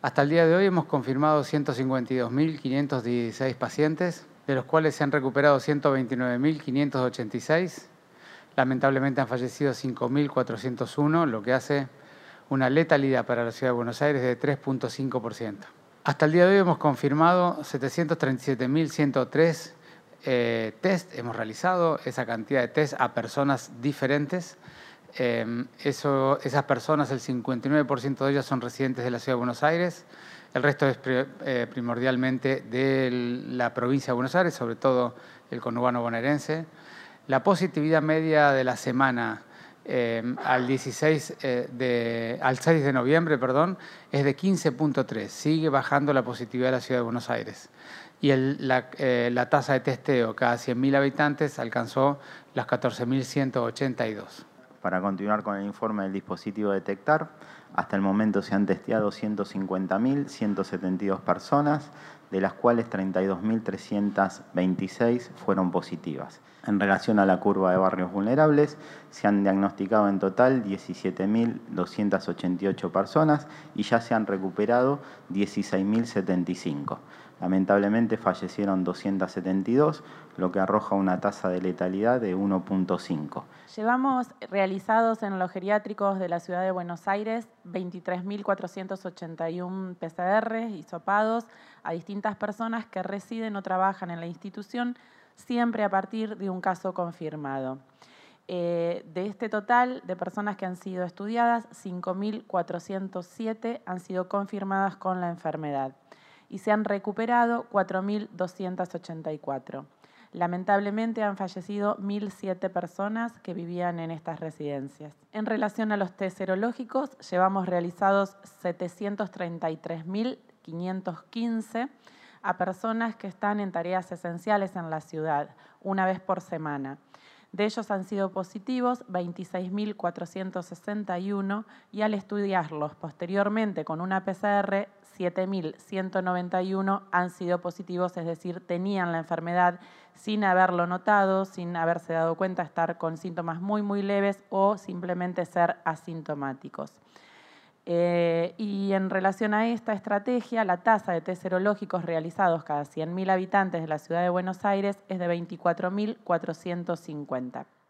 Hasta el día de hoy hemos confirmado 152.516 pacientes, de los cuales se han recuperado 129.586. Lamentablemente han fallecido 5.401, lo que hace una letalidad para la Ciudad de Buenos Aires de 3.5%. Hasta el día de hoy hemos confirmado 737.103 test. Hemos realizado esa cantidad de test a personas diferentes. Esas personas, el 59% de ellas son residentes de la Ciudad de Buenos Aires. El resto es primordialmente de la provincia de Buenos Aires, sobre todo el conurbano bonaerense. La positividad media de la semana al 6 de noviembre, es de 15.3. Sigue bajando la positividad de la Ciudad de Buenos Aires. Y la tasa de testeo cada 100.000 habitantes alcanzó las 14.182. Para continuar con el informe del dispositivo Detectar, hasta el momento se han testeado 150.172 personas, de las cuales 32.326 fueron positivas. En relación a la curva de barrios vulnerables, se han diagnosticado en total 17.288 personas y ya se han recuperado 16.075. Lamentablemente fallecieron 272, lo que arroja una tasa de letalidad de 1.5. Llevamos realizados en los geriátricos de la Ciudad de Buenos Aires 23.481 PCR hisopados a distintas personas que residen o trabajan en la institución, siempre a partir de un caso confirmado. De este total de personas que han sido estudiadas, 5.407 han sido confirmadas con la enfermedad y se han recuperado 4.284. Lamentablemente han fallecido 1.007 personas que vivían en estas residencias. En relación a los test serológicos, llevamos realizados 733.515 a personas que están en tareas esenciales en la ciudad, una vez por semana. De ellos han sido positivos 26.461 y al estudiarlos posteriormente con una PCR, 7.191 han sido positivos, es decir, tenían la enfermedad sin haberlo notado, sin haberse dado cuenta, estar con síntomas muy leves o simplemente ser asintomáticos. Y en relación a esta estrategia, la tasa de test serológicos realizados cada 100.000 habitantes de la Ciudad de Buenos Aires es de 24.450.